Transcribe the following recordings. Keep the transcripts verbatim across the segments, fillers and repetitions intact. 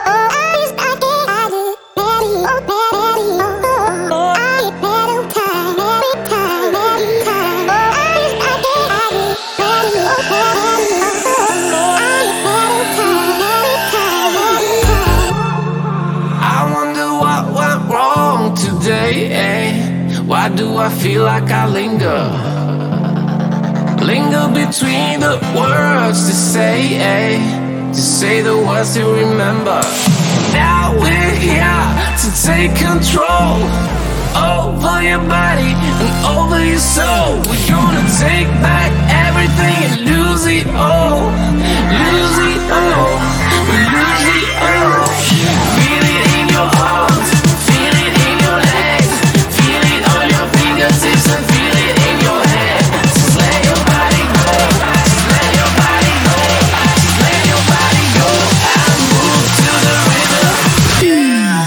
Why do I feel like I linger? Linger between the words to say, eh? To say the words to remember. Now we're here to take control over your body and over your soul. We're gonna take back everything and lose it all. Lose it all. We lose it all. Feel it in your arms. Feel it in your legs. Feel it on your fingertips and feel it in your head. Just let your body go. Just let your body go. Just let your body go and move to the rhythm. Yeah.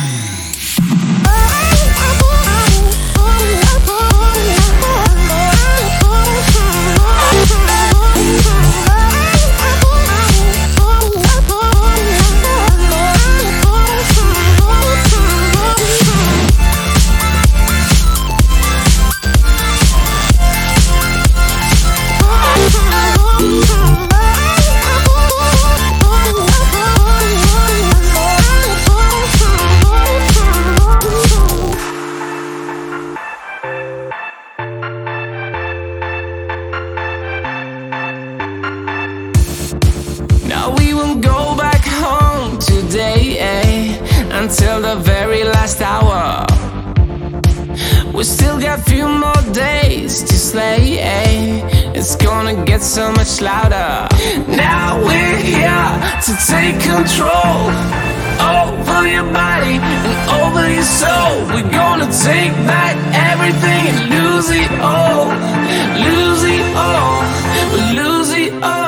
Now we won't go back home today, eh? Until the very last hour. We still got few more days to slay, eh? It's gonna get so much louder. Now we're here to take control over your body and over your soul. We're gonna take back everything and lose it all. Lose it all. We lose it all.